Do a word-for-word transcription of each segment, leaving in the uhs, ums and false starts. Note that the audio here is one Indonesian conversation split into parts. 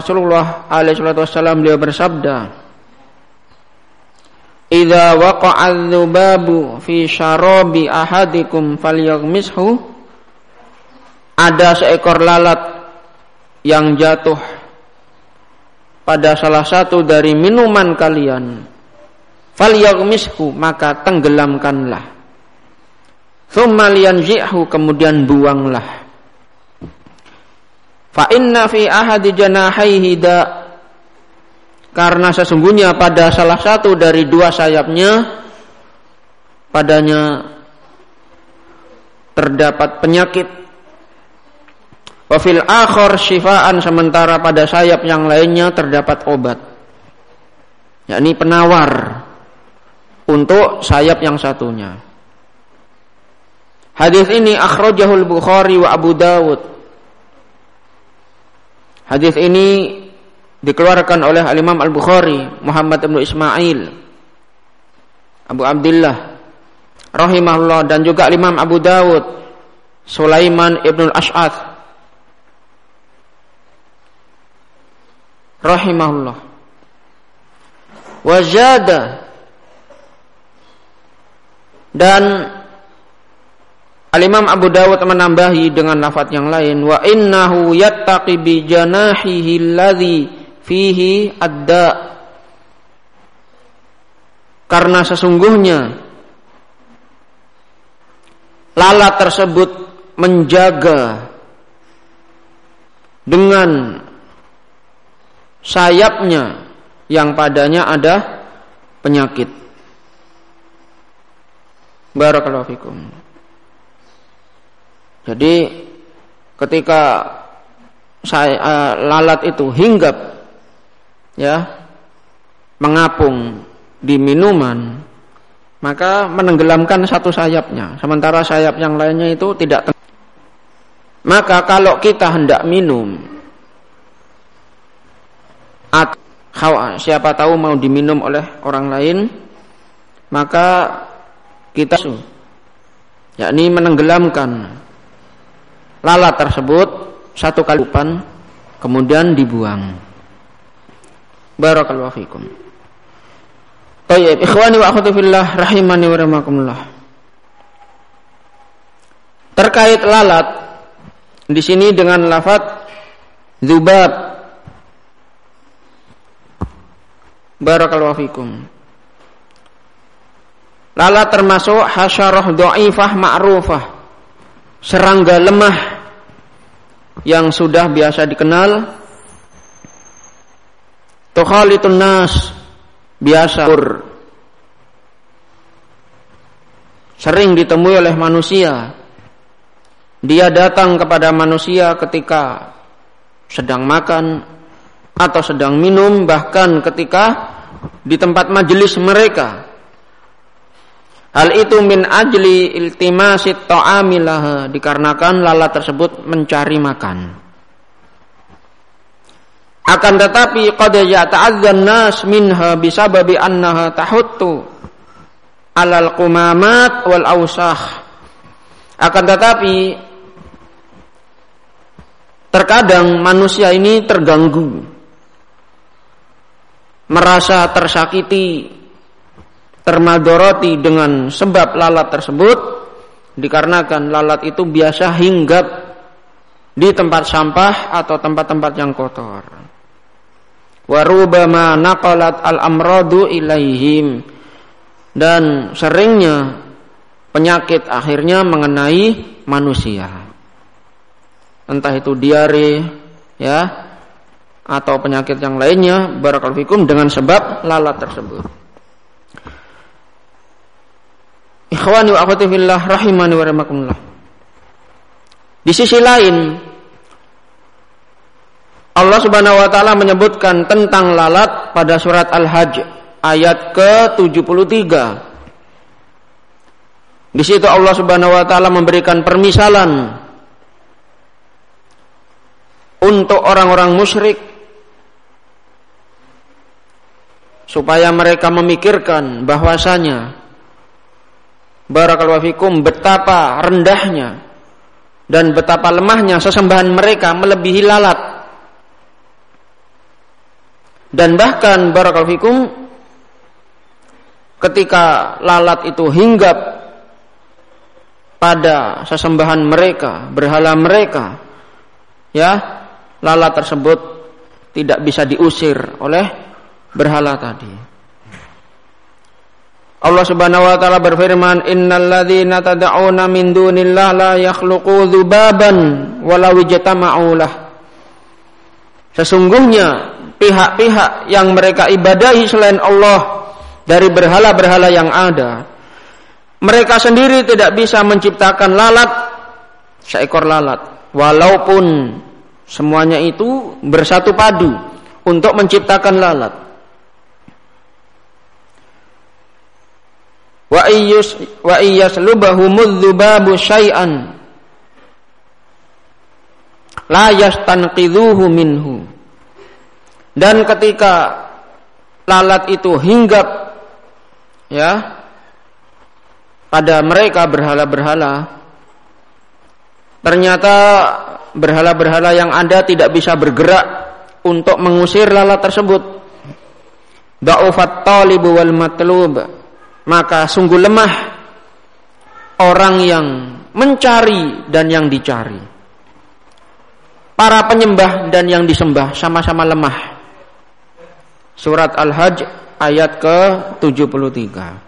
Rasulullah alaihi salatu wasallam beliau bersabda, "Idza waqa'a adz-dzubabu fi syarabi ahadikum falyaghmishu." Ada seekor lalat yang jatuh pada salah satu dari minuman kalian, falyaghmishu, maka tenggelamkanlah. Tsumma liyanzi'hu, kemudian buanglah. Fa inna fi ahadi janahaihi da, karena sesungguhnya pada salah satu dari dua sayapnya padanya terdapat penyakit. Wa fil akhar syifaan, sementara pada sayap yang lainnya terdapat obat, yakni penawar untuk sayap yang satunya. Hadis ini akhrajahul Bukhari wa Abu Dawud. Hadis ini dikeluarkan oleh Al-Imam Al-Bukhari, Muhammad ibn Ismail Abu Abdullah rahimahullah, dan juga Imam Abu Dawud, Sulaiman ibn Al-Ash'ath rahimahullah. Wajada, dan Al-Imam Abu Dawud menambahi dengan lafaz yang lain, wa innahu yattaqi bi janahihi alladhi fihi adda, karena sesungguhnya lalat tersebut menjaga dengan sayapnya yang padanya ada penyakit. Barakallahu fikum. Jadi ketika saya, uh, lalat itu hinggap, ya, mengapung di minuman, maka menenggelamkan satu sayapnya, sementara sayap yang lainnya itu tidak. Maka kalau kita hendak minum, atau siapa tahu mau diminum oleh orang lain, maka kita, yakni menenggelamkan lalat tersebut satu kali upan, kemudian dibuang. Barakallahu fikum. Baik, ikhwani wa akhwati fillah rahimani wa rahimakumullah. Terkait lalat di sini dengan lafaz dzubab. Barakallahu fikum. Lalat termasuk hasyarah dhaifah ma'rufah, serangga lemah yang sudah biasa dikenal. Tukhalitun nas, biasa sering ditemui oleh manusia. Dia datang kepada manusia ketika sedang makan atau sedang minum, bahkan ketika di tempat majelis mereka. Hal itu min ajli iltimasit ta'amilah, dikarenakan lalat tersebut mencari makan. Akan tetapi qad yata'adzan nas minha bisababi annaha tahuttu alal qumamat wal awsakh. Akan tetapi terkadang manusia ini terganggu, merasa tersakiti, termadoroti dengan sebab lalat tersebut, dikarenakan lalat itu biasa hinggap di tempat sampah atau tempat-tempat yang kotor. Wa rubama naqalat al-amradu ilaihim, dan seringnya penyakit akhirnya mengenai manusia, entah itu diare, ya, atau penyakit yang lainnya, barakallahu fikum, dengan sebab lalat tersebut. Ikhwani wa akhwati fillah rahimani wa rahimakumullah. Di sisi lain, Allah Subhanahu wa taala menyebutkan tentang lalat pada surat Al-Hajj ayat ke tujuh puluh tiga. Di situ Allah Subhanahu wa taala memberikan permisalan untuk orang-orang musyrik supaya mereka memikirkan bahwasanya, barakallahu fikum, betapa rendahnya dan betapa lemahnya sesembahan mereka melebihi lalat. Dan bahkan barakallahu fikum, ketika lalat itu hinggap pada sesembahan mereka, berhala mereka, ya, lalat tersebut tidak bisa diusir oleh berhala tadi. Allah Subhanahu wa taala berfirman, "Innal ladzina tad'una min dunillahi la yakhluqu dzubaban walau ijtama'u lah." Sesungguhnya pihak-pihak yang mereka ibadahi selain Allah dari berhala-berhala yang ada, mereka sendiri tidak bisa menciptakan lalat, seekor lalat, walaupun semuanya itu bersatu padu untuk menciptakan lalat. Wa iyyus wa iyyaslubahumudz dzubabu syai'an la yastanqidhuhu minhu. Dan ketika lalat itu hinggap, ya, pada mereka berhala-berhala, ternyata berhala-berhala yang ada tidak bisa bergerak untuk mengusir lalat tersebut. Da'ufat talibu wal matlub, maka sungguh lemah orang yang mencari dan yang dicari. Para penyembah dan yang disembah sama-sama lemah. Surat Al-Hajj ayat ke tujuh puluh tiga.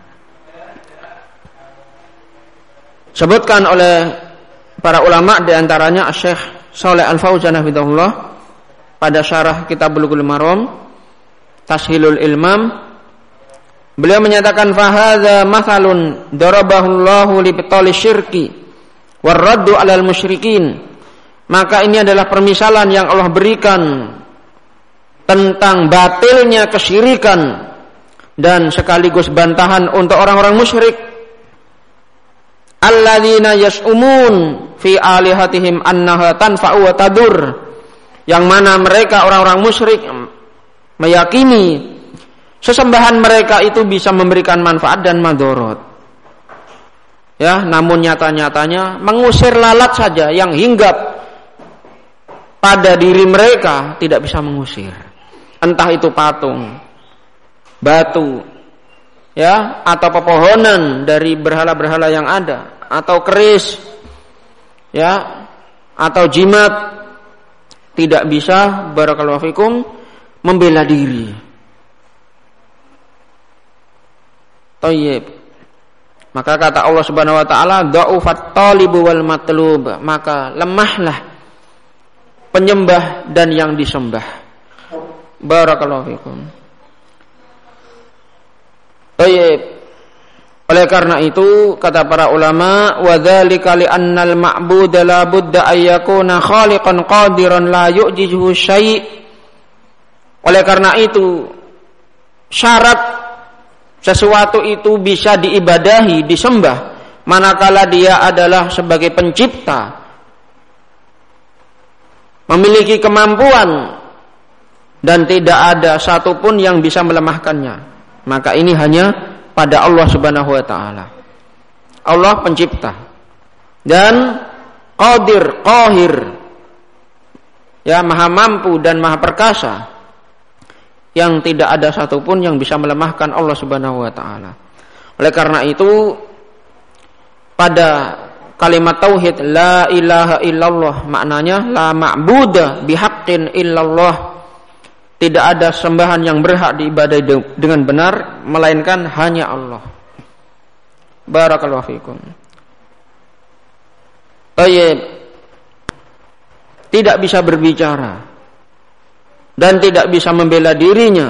Sebutkan oleh para ulama, di antaranya Syekh Shalih Al-Fauzan hafizahullah pada syarah kitab Bulughul Maram Tashilul Ilmam, beliau menyatakan fahadza mathalun darabahullahu li bitali syirki warraddu 'alal musyrikin. Maka ini adalah permisalan yang Allah berikan tentang batilnya kesyirikan dan sekaligus bantahan untuk orang-orang musyrik. Alladzina yas'umun fi alihatihim annaha tanfa'u wa tadur, yang mana mereka orang-orang musyrik meyakini sesembahan mereka itu bisa memberikan manfaat dan madorot. Ya, namun nyata-nyatanya mengusir lalat saja yang hinggap pada diri mereka tidak bisa mengusir. Entah itu patung, batu, ya, atau pepohonan dari berhala-berhala yang ada, atau keris, ya, atau jimat, tidak bisa barakallahu fikum membela diri. Thayyib. Maka kata Allah Subhanahu wa taala, dha'ufat talibu wal matlub, maka lemahlah penyembah dan yang disembah. Barakallahu fikum. Baik. Oleh karena itu kata para ulama, wa dzalika li annal ma'bud la budda ay yakuna khaliqan qadiran la yu'jizuhu syai'. Oleh karena itu syarat sesuatu itu bisa diibadahi, disembah manakala dia adalah sebagai pencipta, memiliki kemampuan dan tidak ada satupun yang bisa melemahkannya. Maka ini hanya pada Allah Subhanahu wa taala. Allah pencipta dan qadir, qahir, ya, maha mampu dan maha perkasa, yang tidak ada satupun yang bisa melemahkan Allah Subhanahu wa taala. Oleh karena itu pada kalimat tauhid la ilaha illallah, maknanya la ma'buda bihaqqin illallah, tidak ada sembahan yang berhak diibadahi dengan benar melainkan hanya Allah. Barakallahu fikum. Tayyib. Tidak bisa berbicara dan tidak bisa membela dirinya,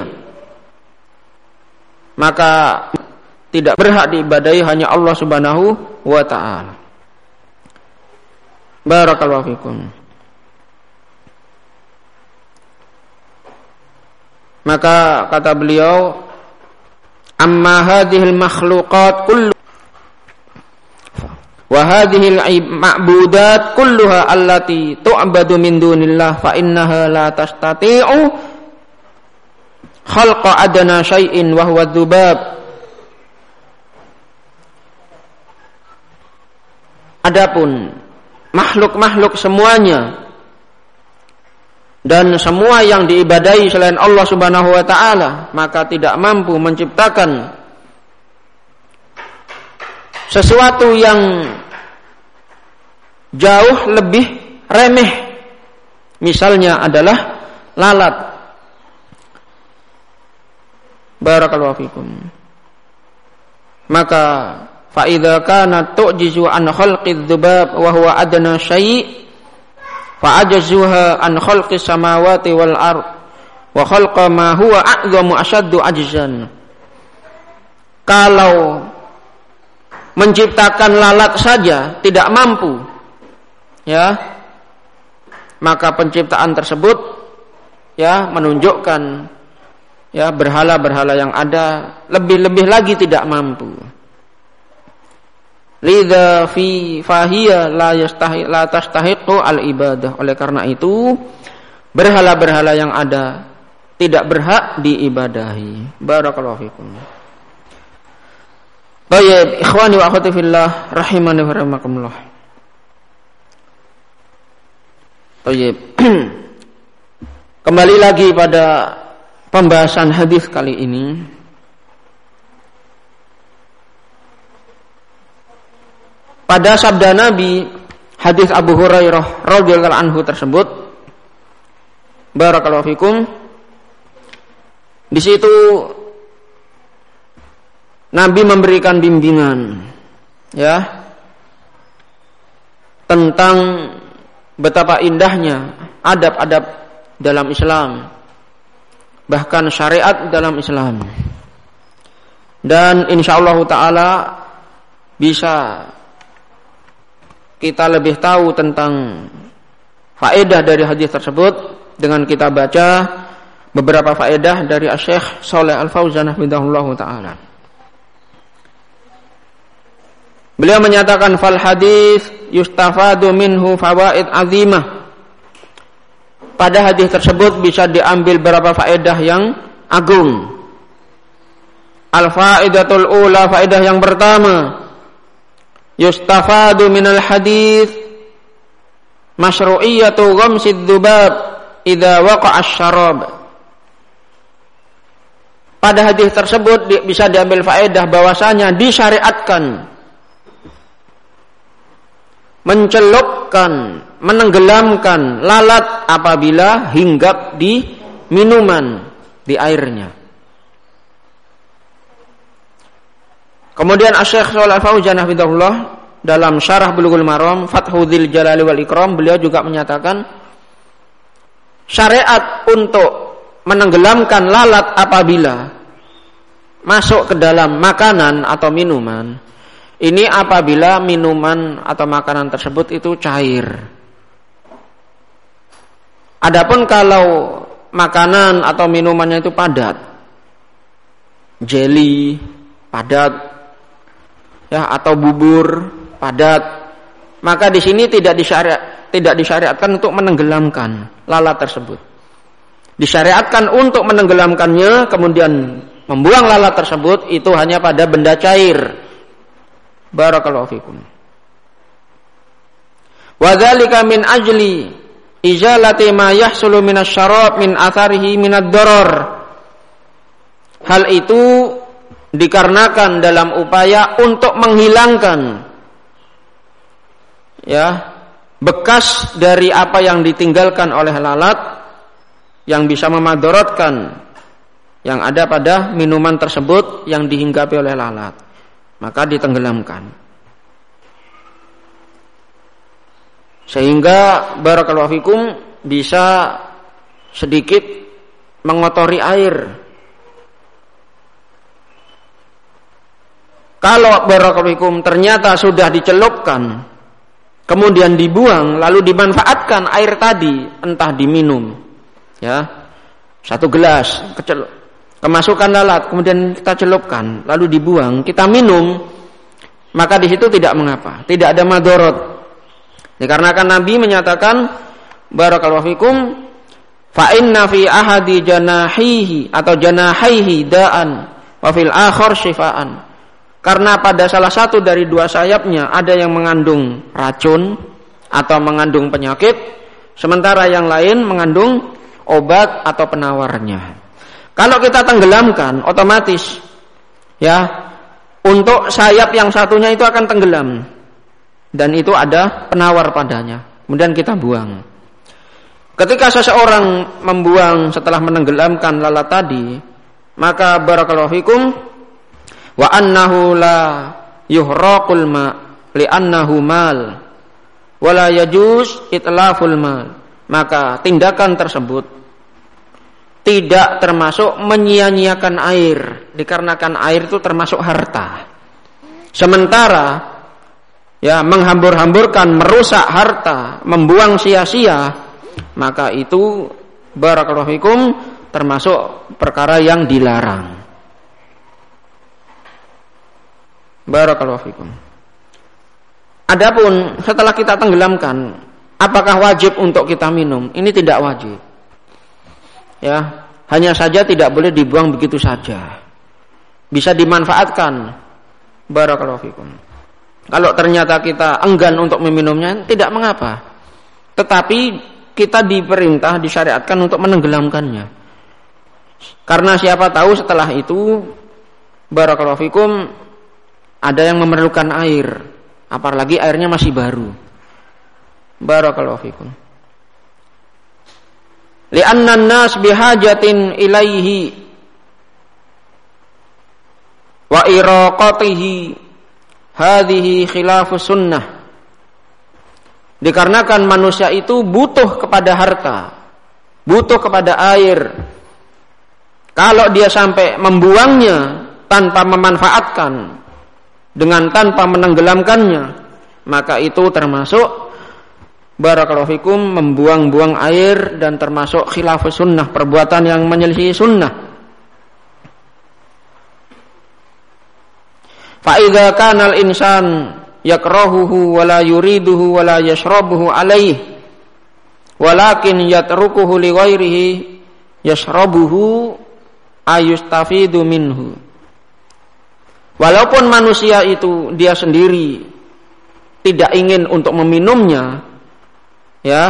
maka tidak berhak diibadahi hanya Allah Subhanahu wa ta'ala. Barakallahu fikum. Maka kata beliau, amma hadhil makhluqat kullu wa hadhil ma'budat kulluha allati tu'badu min dunillah fa innaha la tastati'u khalqa adna syai'in wa huwa dzubab. Adapun makhluk-makhluk semuanya dan semua yang diibadahi selain Allah Subhanahu wa taala, maka tidak mampu menciptakan sesuatu yang jauh lebih remeh. Misalnya adalah lalat. Barakallahu fikum. Maka fa idza kana tu'jizu an khalqidz dzubab wa huwa adna syai' fa ajzuha an khalqis samawati wal ard wa khalqa ma huwa a'zamu ashaddu ajzan. Kalau menciptakan lalat saja tidak mampu, ya, maka penciptaan tersebut ya menunjukkan ya berhala-berhala yang ada lebih-lebih lagi tidak mampu. Lidza fi fahiya la yastahi la tastahiqu al ibadah. Oleh karena itu berhala-berhala yang ada tidak berhak diibadahi. Barakallahu fikum. Baik, ikhwani wa akhwati fillah rahimani wa rahimakumullah. Baik. Kembali lagi pada pembahasan hadis kali ini. Pada sabda Nabi, hadis Abu Hurairah radhiyallahu anhu tersebut, barakallahu fikum, di situ Nabi memberikan bimbingan ya tentang betapa indahnya adab-adab dalam Islam, bahkan syariat dalam Islam. Dan insyaallah taala bisa kita lebih tahu tentang faedah dari hadis tersebut dengan kita baca beberapa faedah dari Syekh Shalih Al-Fauzan hafizahullah taala. Beliau menyatakan fal hadis yustafadu minhu fawaid azimah. Pada hadis tersebut bisa diambil beberapa faedah yang agung. Al-faidatul ula, faedah yang pertama, yustafadu minal hadis masyru'iyatu ghamsid dzubab idza waqa'a asy-syarab. Pada hadis tersebut bisa diambil faedah bahwasanya disyariatkan mencelupkan, menenggelamkan lalat apabila hinggap di minuman, di airnya. Kemudian Asy-Syaikh Shalih Al-Fauzan hafizahullah dalam Syarah Bulughul Maram Fathul Jalali wal Ikram, beliau juga menyatakan syariat untuk menenggelamkan lalat apabila masuk ke dalam makanan atau minuman. Ini apabila minuman atau makanan tersebut itu cair. Adapun kalau makanan atau minumannya itu padat, jeli padat, ya, atau bubur padat, maka di sini tidak disyariat, tidak disyariatkan untuk menenggelamkan lalat tersebut. Disyariatkan untuk menenggelamkannya, kemudian membuang lalat tersebut itu hanya pada benda cair. Barakallahu fikum. Wa dzalika min ajli izalati ma yahsulu minasy syarab min atharihi minad darar. Hal itu dikarenakan dalam upaya untuk menghilangkan ya bekas dari apa yang ditinggalkan oleh lalat yang bisa memadaratkan yang ada pada minuman tersebut yang dihinggapi oleh lalat. Maka ditenggelamkan. Sehingga barakallahu fikum bisa sedikit mengotori air. Kalau barakallahu fikum ternyata sudah dicelupkan, kemudian dibuang, lalu dimanfaatkan air tadi, entah diminum, ya, satu gelas kecil, kemasukan lalat, kemudian kita celupkan, lalu dibuang, kita minum, maka di situ tidak mengapa, tidak ada madorot. Dikarenakan Nabi menyatakan, barakallahu fikum, fa inna fi ahadi janahihi atau janahaihi da'an wa fil akhar syifaan. Karena pada salah satu dari dua sayapnya ada yang mengandung racun atau mengandung penyakit, sementara yang lain mengandung obat atau penawarnya. Kalau kita tenggelamkan, otomatis ya untuk sayap yang satunya itu akan tenggelam dan itu ada penawar padanya. Kemudian kita buang. Ketika seseorang membuang setelah menenggelamkan lalat tadi, maka barakallahu fikum wa annahu la yuhraqul ma li'annahu mal wala yajuz itlaful mal, maka tindakan tersebut tidak termasuk menyia-nyiakan air, dikarenakan air itu termasuk harta. Sementara ya menghambur-hamburkan, merusak harta, membuang sia-sia, maka itu barakallahu fikum termasuk perkara yang dilarang. Barakallahu fikum. Adapun setelah kita tenggelamkan, apakah wajib untuk kita minum? Ini tidak wajib. Ya, hanya saja tidak boleh dibuang begitu saja. Bisa dimanfaatkan. Barakallahu fikum. Kalau ternyata kita enggan untuk meminumnya, tidak mengapa. Tetapi kita diperintah, disyariatkan untuk menenggelamkannya. Karena siapa tahu setelah itu barakallahu fikum ada yang memerlukan air, apalagi airnya masih baru. Barakallahu fikum. Li'anna an-nas bihajatin ilaihi wa iraqatihi hadhihi khilafus sunnah. Dikarenakan manusia itu butuh kepada harta, butuh kepada air. Kalau dia sampai membuangnya tanpa memanfaatkan, dengan tanpa menenggelamkannya, maka itu termasuk barakallahu fikum membuang-buang air dan termasuk khilafus sunnah, perbuatan yang menyelisih sunnah. Fa idza kana al-insan yakrahuhu wa la yuriduhu wa la yashrabuhu alaihi walakin yatrukuhu li ghairihi yashrabuhu ayustafidu minhu. Walaupun manusia itu dia sendiri tidak ingin untuk meminumnya, ya,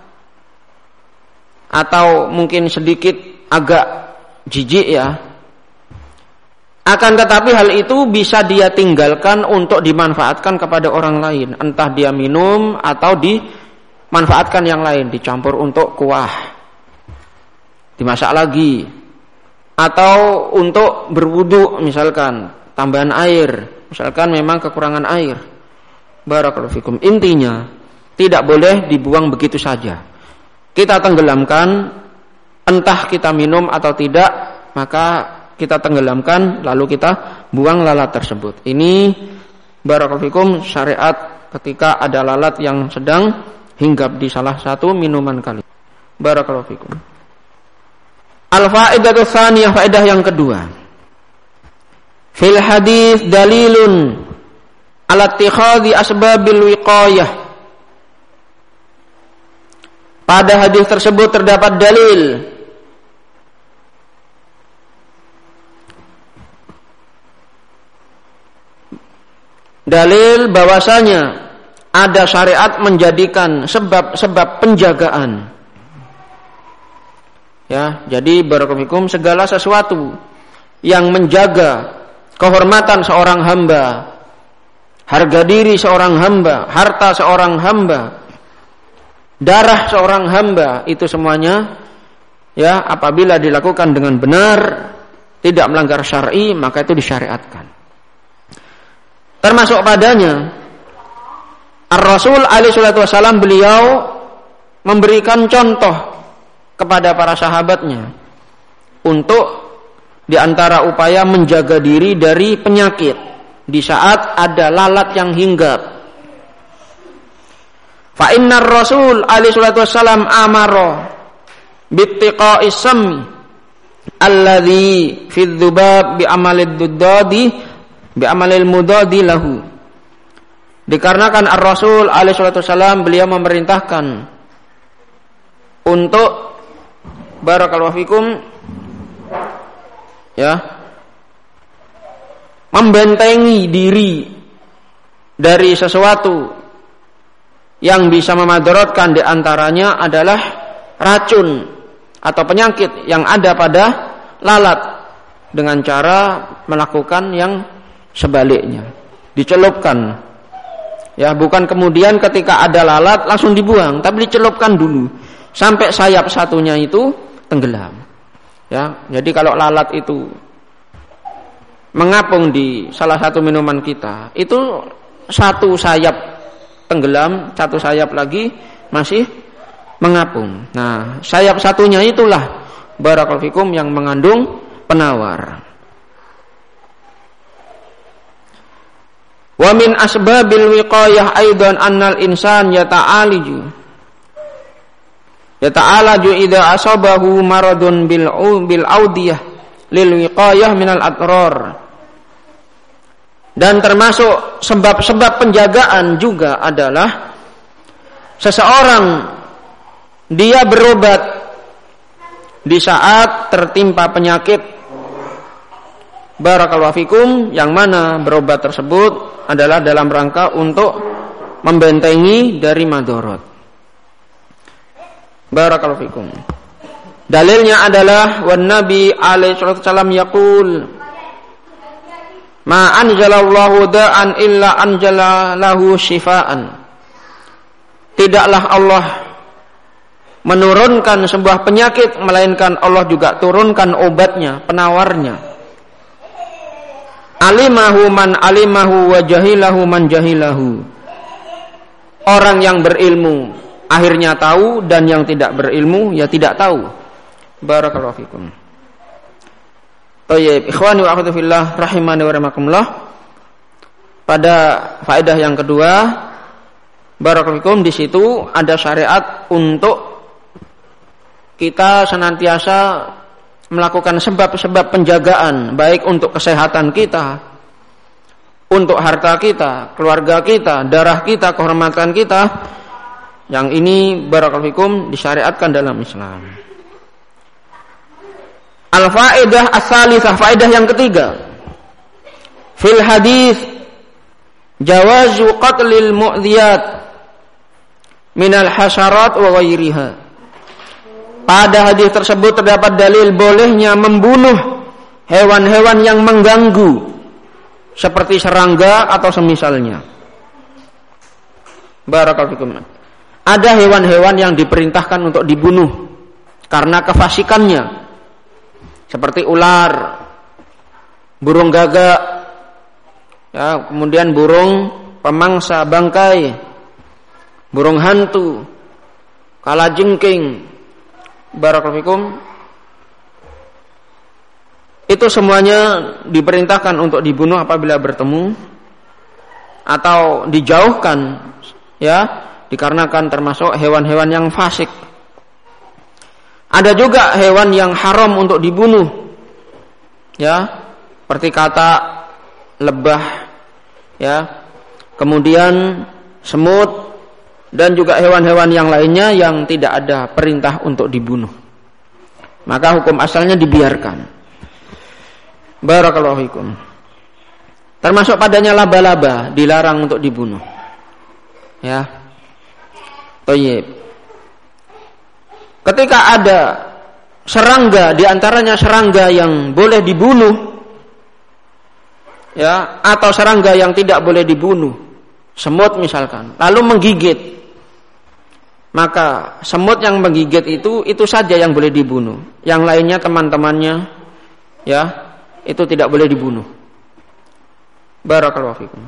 atau mungkin sedikit agak jijik ya, akan tetapi hal itu bisa dia tinggalkan untuk dimanfaatkan kepada orang lain, entah dia minum atau dimanfaatkan yang lain, dicampur untuk kuah, dimasak lagi, atau untuk berwudu misalkan, tambahan air, misalkan memang kekurangan air. Barakallahu fikum. Intinya tidak boleh dibuang begitu saja. Kita tenggelamkan, entah kita minum atau tidak, maka kita tenggelamkan lalu kita buang lalat tersebut. Ini barakallahu fikum syariat ketika ada lalat yang sedang hinggap di salah satu minuman kalian. Barakallahu fikum. Al-faidatu tsaniyah, faedah yang kedua. Fil hadis dalilun ala ittikhadhi asbabil wiqayah. Pada hadis tersebut terdapat dalil dalil bahwasanya ada syariat menjadikan sebab-sebab penjagaan. Ya, jadi barakallahu fikum segala sesuatu yang menjaga kehormatan seorang hamba, harga diri seorang hamba, harta seorang hamba, darah seorang hamba, itu semuanya ya apabila dilakukan dengan benar, tidak melanggar syar'i, maka itu disyariatkan. Termasuk padanya Ar-Rasul alaihi salatu wasallam, beliau memberikan contoh kepada para sahabatnya untuk di antara upaya menjaga diri dari penyakit di saat ada lalat yang hinggap. Fa innar Rasul alaihi salatu wasallam amara bittiqa'is sammi alladhi fi dzubab bi amalid duddadi bi amalil mudadi lahu. Dikarenakan Ar-Rasul alaihi salatu wasallam beliau memerintahkan untuk barakallahu fikum ya membentengi diri dari sesuatu yang bisa memadaratkan di antaranya adalah racun atau penyakit yang ada pada lalat dengan cara melakukan yang sebaliknya, dicelupkan. Ya, bukan kemudian ketika ada lalat langsung dibuang, tapi dicelupkan dulu sampai sayap satunya itu tenggelam. Ya, jadi kalau lalat itu mengapung di salah satu minuman kita, itu satu sayap tenggelam, satu sayap lagi masih mengapung. Nah, sayap satunya itulah barakallahu fikum yang mengandung penawar. Wa min asbabil wiqayah aidan annal insan yata'aliju yata'alaju idza asabahu maradun bil bil audiyah lil wiqayah minal adrar. Dan termasuk sebab-sebab penjagaan juga adalah seseorang dia berobat di saat tertimpa penyakit barakallahu fikum, yang mana berobat tersebut adalah dalam rangka untuk membentengi dari madarat. Barakallahu fikum. Dalilnya adalah wan Nabi alaihi wasallam yaqul ma anzalallahu da'an illa anjala lahu shifaan. Tidaklah Allah menurunkan sebuah penyakit melainkan Allah juga turunkan obatnya, penawarnya. Alimahu man alimahu wa jahilahu man jahilahu. Orang yang berilmu akhirnya tahu, dan yang tidak berilmu ya tidak tahu. Barakallahu fikum. Baik, ikhwani wa akhwati fillah rahimani wa rahimakumullah. Pada faedah yang kedua, barakallahu fikum, di situ ada syariat untuk kita senantiasa melakukan sebab-sebab penjagaan, baik untuk kesehatan kita, untuk harta kita, keluarga kita, darah kita, kehormatan kita. Yang ini barakallahu fikum disyariatkan dalam Islam. Al-faedah as-salisah, faedah yang ketiga. Fil hadis jawazu qatlil mu'dhiyat minal hasyarat wa ghairiha. Pada hadis tersebut terdapat dalil bolehnya membunuh hewan-hewan yang mengganggu seperti serangga atau semisalnya. Barakallahu fikum. Ada hewan-hewan yang diperintahkan untuk dibunuh karena kefasikannya, seperti ular, burung gagak, ya, kemudian burung pemangsa bangkai, burung hantu, kalajengking. Barakallahu fikum. Itu semuanya diperintahkan untuk dibunuh apabila bertemu atau dijauhkan, ya, dikarenakan termasuk hewan-hewan yang fasik. Ada juga hewan yang haram untuk dibunuh, ya, seperti kata lebah, ya, kemudian semut, dan juga hewan-hewan yang lainnya yang tidak ada perintah untuk dibunuh. Maka hukum asalnya dibiarkan. Barakallahu fikum. Termasuk padanya laba-laba dilarang untuk dibunuh. Ya. Thayyib. Ketika ada serangga, di antaranya serangga yang boleh dibunuh, ya, atau serangga yang tidak boleh dibunuh, semut misalkan, lalu menggigit, maka semut yang menggigit itu itu saja yang boleh dibunuh. Yang lainnya teman-temannya, ya, itu tidak boleh dibunuh. Barakallahu fikum.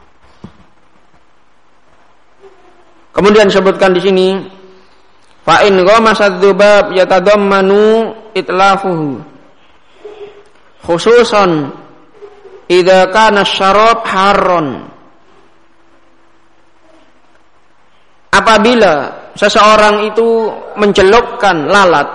Kemudian disebutkan di sini, fa in ghamasad dzubab yatadammanu itlafuhu khususan idza kana syarab harron. Apabila seseorang itu mencelupkan lalat,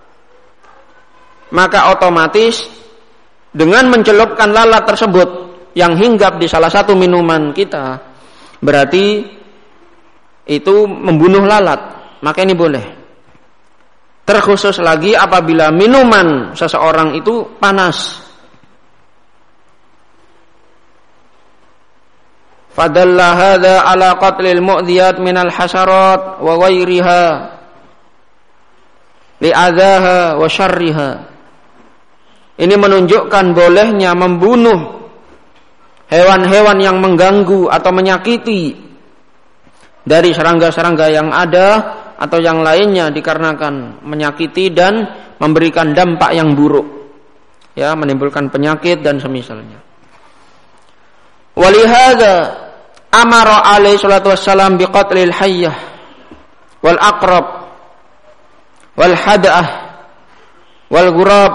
maka otomatis dengan mencelupkan lalat tersebut yang hinggap di salah satu minuman kita, berarti itu membunuh lalat, maka ini boleh. Terkhusus lagi apabila minuman seseorang itu panas. Fadalla hadza ala qatlil mu'dhiyat minal hasyarat wa ghairiha li'adzaha wa syarriha. Ini menunjukkan bolehnya membunuh hewan-hewan yang mengganggu atau menyakiti dari serangga-serangga yang ada atau yang lainnya dikarenakan menyakiti dan memberikan dampak yang buruk, ya, menimbulkan penyakit dan semisalnya. Walihada amara alaihi salatu wassalam biqatlil hayyah wal aqrab wal hada'ah wal ghurab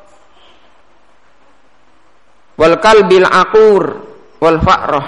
wal kalbil aqur wal fa'rah.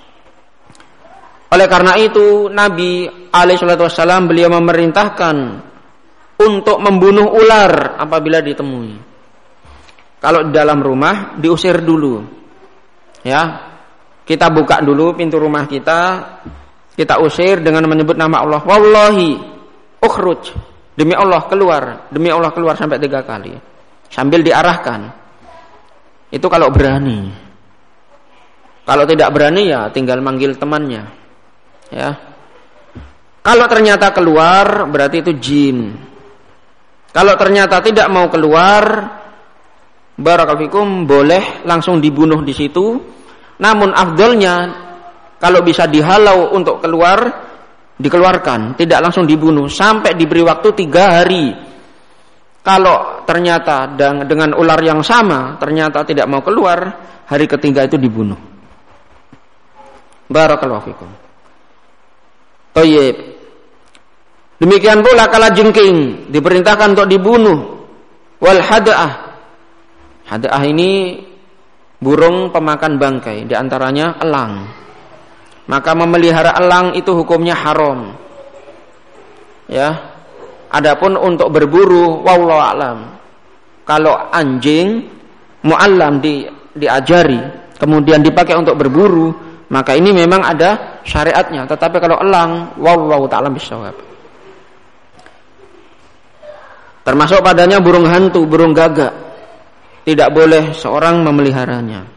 Oleh karena itu Nabi alaihi salatu wassalam beliau memerintahkan untuk membunuh ular apabila ditemui. Kalau di dalam rumah diusir dulu, ya. Kita buka dulu pintu rumah kita, kita usir dengan menyebut nama Allah. Wallahi ukhruj, demi Allah keluar, demi Allah keluar sampai tiga kali, sambil diarahkan. Itu kalau berani. Kalau tidak berani ya tinggal manggil temannya, ya. Kalau ternyata keluar berarti itu jin. Kalau ternyata tidak mau keluar, barakallahu fikum, boleh langsung dibunuh di situ. Namun afdolnya kalau bisa dihalau untuk keluar, dikeluarkan, tidak langsung dibunuh sampai diberi waktu tiga hari. Kalau ternyata dengan ular yang sama ternyata tidak mau keluar, hari ketiga itu dibunuh. Barakallahu fikum. Thayyib. Demikian pula kalajengking diperintahkan untuk dibunuh. Wal hada'ah. Hada'ah ini burung pemakan bangkai, diantaranya elang. Maka memelihara elang itu hukumnya haram, ya. Adapun untuk berburu, wallahu a'lam. Kalau anjing mu'allam di, diajari, kemudian dipakai untuk berburu, maka ini memang ada syariatnya. Tetapi kalau elang, wallahu ta'ala bishawab. Termasuk padanya burung hantu, burung gagak. Tidak boleh seorang memeliharanya.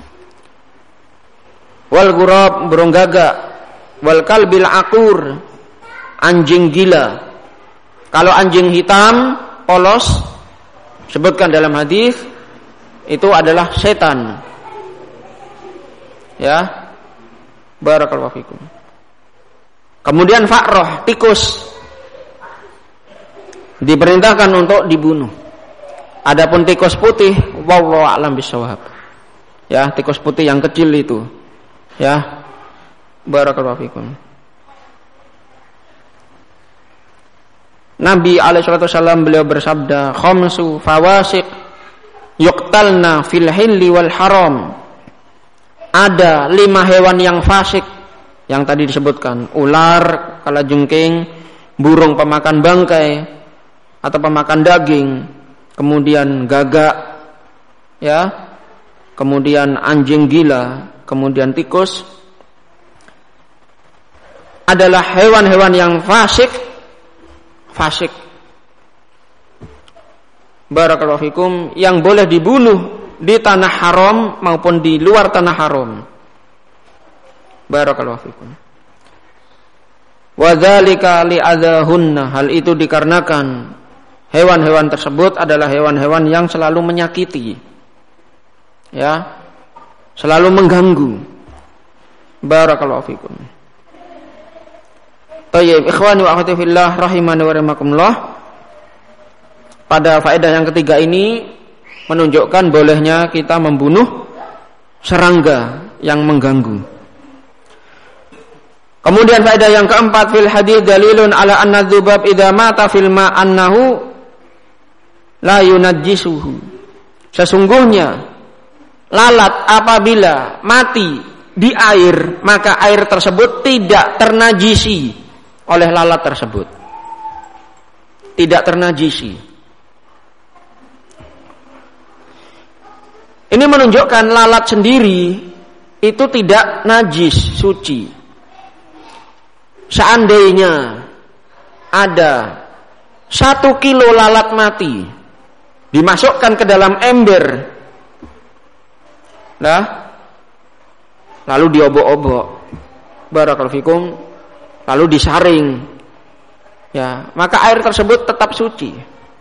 Wal ghurab, burung gagak. Wal kalbil aqur, anjing gila. Kalau anjing hitam, polos, sebutkan dalam hadis, itu adalah setan. Ya. Barakallahu fikum. Kemudian fa'rah, tikus, diperintahkan untuk dibunuh. Adapun tikus putih, wallahu a'lam bishawab. Ya, tikus putih yang kecil itu. Ya. Barakallahu fikum. Nabi alaihi salatu wasallam beliau bersabda, khamsu fawasiq yuqtalna fil hilli wal haram. Ada lima hewan yang fasik yang tadi disebutkan, ular, kalajengking, burung pemakan bangkai atau pemakan daging, kemudian gagak, ya, kemudian anjing gila, kemudian tikus, adalah hewan-hewan yang fasik, fasik. Barakallahu fikum, yang boleh dibunuh di tanah haram maupun di luar tanah haram. Barakallahu fikum. Wa dzalika li'adzahunna, hal itu dikarenakan hewan-hewan tersebut adalah hewan-hewan yang selalu menyakiti, ya, selalu mengganggu. Barakallahu fikum. Tayyib, ikhwani wa akhwati fillah rahimani wa rahimakumullah. Pada faedah yang ketiga ini menunjukkan bolehnya kita membunuh serangga yang mengganggu. Kemudian faedah yang keempat, fil hadis dalilun ala anna dzubab idza mata fil ma annahu la yunajjisuhu. Sesungguhnya lalat apabila mati di air, maka air tersebut tidak ternajisi oleh lalat tersebut. Tidak ternajisi. Ini menunjukkan lalat sendiri itu tidak najis, suci. Seandainya ada satu kilo lalat mati dimasukkan ke dalam ember, nah, lalu diobok-obok, barakallahu fikum, lalu disaring, ya, maka air tersebut tetap suci.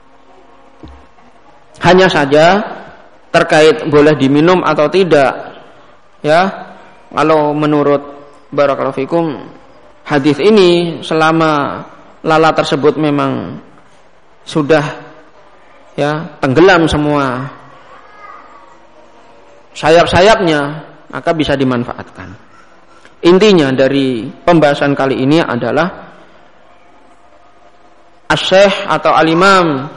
Hanya saja terkait boleh diminum atau tidak, ya, kalau menurut barakallahu fikum hadis ini, selama lalat tersebut memang sudah, ya, tenggelam semua sayap-sayapnya, maka bisa dimanfaatkan. Intinya dari pembahasan kali ini adalah Asy-Syaikh atau Al-Imam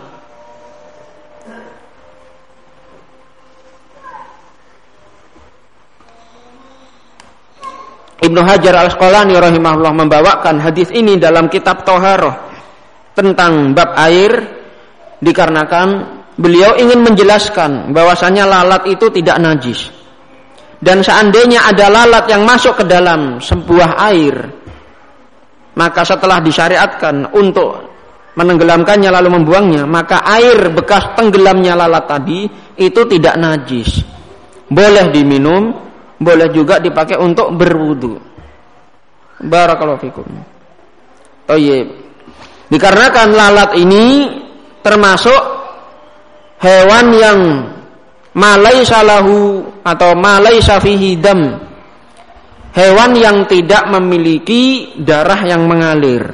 Ibnu Hajar Al-Asqalani rahimahullah membawakan hadis ini dalam kitab Thaharah tentang bab air, dikarenakan beliau ingin menjelaskan bahwasanya lalat itu tidak najis. Dan seandainya ada lalat yang masuk ke dalam sebuah air, maka setelah disyariatkan untuk menenggelamkannya lalu membuangnya, maka air bekas tenggelamnya lalat tadi itu tidak najis. Boleh diminum, boleh juga dipakai untuk berwudu. Barakallahu fikum. Thayyib. Dikarenakan lalat ini termasuk hewan yang malaisa lahu atau malaisa fihi dam, hewan yang tidak memiliki darah yang mengalir.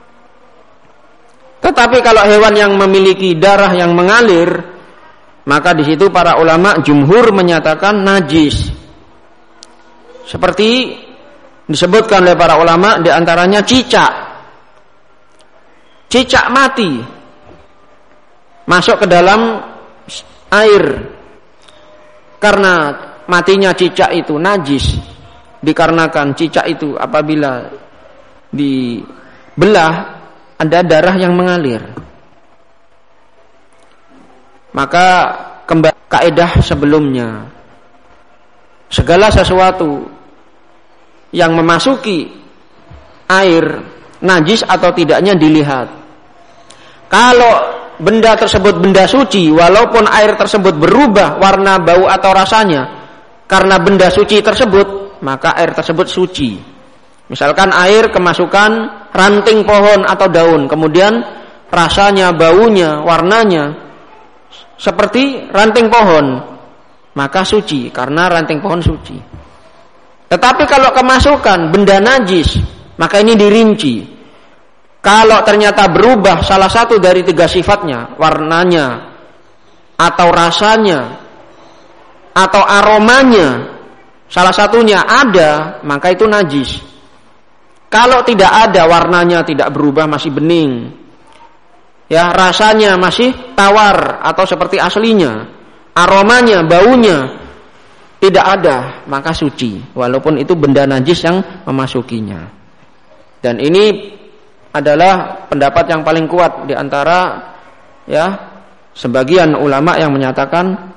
Tetapi kalau hewan yang memiliki darah yang mengalir, maka di situ para ulama jumhur menyatakan najis. Seperti disebutkan oleh para ulama, di antaranya cicak. Cicak mati masuk ke dalam air, karena matinya cicak itu najis, dikarenakan cicak itu apabila dibelah ada darah yang mengalir. Maka kembali kaidah sebelumnya, segala sesuatu yang memasuki air najis atau tidaknya dilihat. Kalau benda tersebut benda suci, walaupun air tersebut berubah warna, bau atau rasanya karena benda suci tersebut, maka air tersebut suci. Misalkan air kemasukan ranting pohon atau daun, kemudian rasanya, baunya, warnanya seperti ranting pohon, maka suci karena ranting pohon suci. Tetapi kalau kemasukan benda najis, maka ini dirinci. Kalau ternyata berubah salah satu dari tiga sifatnya, warnanya, atau rasanya, atau aromanya, salah satunya ada, maka itu najis. Kalau tidak ada, warnanya tidak berubah, masih bening, ya, rasanya masih tawar atau seperti aslinya, aromanya, baunya tidak ada, maka suci, walaupun itu benda najis yang memasukinya. Dan ini adalah pendapat yang paling kuat di antara, ya, sebagian ulama yang menyatakan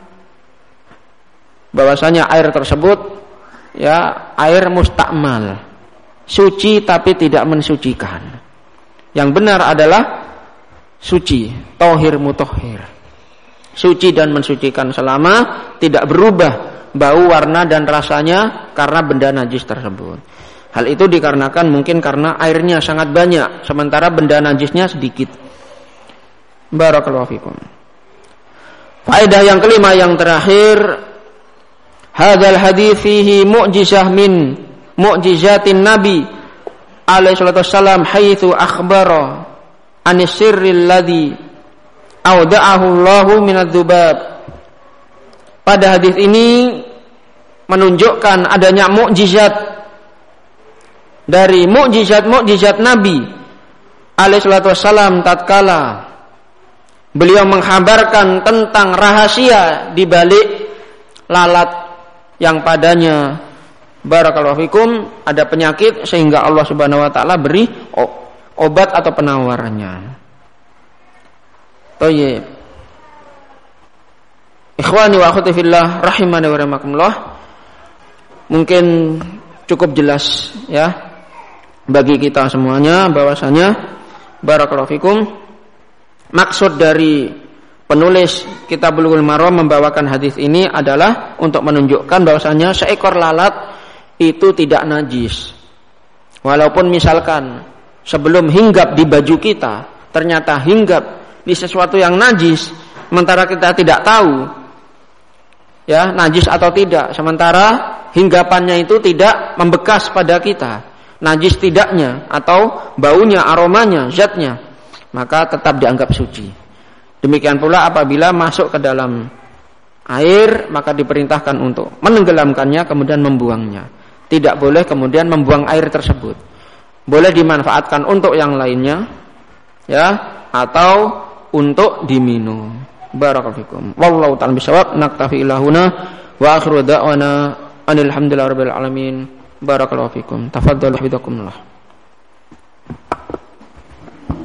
bahwasanya air tersebut, ya, air mustakmal, suci tapi tidak mensucikan. Yang benar adalah suci, tohir mutohir, suci dan mensucikan selama tidak berubah bau, warna dan rasanya karena benda najis tersebut. Hal itu dikarenakan mungkin karena airnya sangat banyak, sementara benda najisnya sedikit. Barakallahu fikum. Faedah yang kelima yang terakhir, hadzal hadits fihi mu'jizah min mu'jizatin Nabi alaihi salatu wassalam haitsu akhbara anis sirril ladzi auda'ahu Allahu minadz-dzubab. Pada hadis ini menunjukkan adanya mukjizat dari mukjizat-mukjizat Nabi alaihi salatu wassalam tatkala beliau menghabarkan tentang rahasia di balik lalat yang padanya, barakallahu fikum, ada penyakit sehingga Allah Subhanahu wa taala beri obat atau penawarnya. Thayyib. Ikhwani wa akhwati fillah rahimani wa rahimakumullah. Mungkin cukup jelas, ya, bagi kita semuanya bahwasanya barakallahu fikum, maksud dari penulis Kitab Bulughul Maram membawakan hadis ini adalah untuk menunjukkan bahwasanya seekor lalat itu tidak najis. Walaupun misalkan sebelum hinggap di baju kita ternyata hinggap di sesuatu yang najis, sementara kita tidak tahu ya najis atau tidak, sementara hinggapannya itu tidak membekas pada kita, najis tidaknya atau baunya, aromanya, zatnya, maka tetap dianggap suci. Demikian pula apabila masuk ke dalam air, maka diperintahkan untuk menenggelamkannya kemudian membuangnya. Tidak boleh kemudian membuang air tersebut. Boleh dimanfaatkan untuk yang lainnya, ya, atau untuk diminum. Barakallahu fikum. Wallahu ta'ala bisawab. Naktafi ilahuna wa akhiru da'wana anil hamdulillahi rabbil alamin. Barakallahu fikum. Tafadhalu hafizakumullah.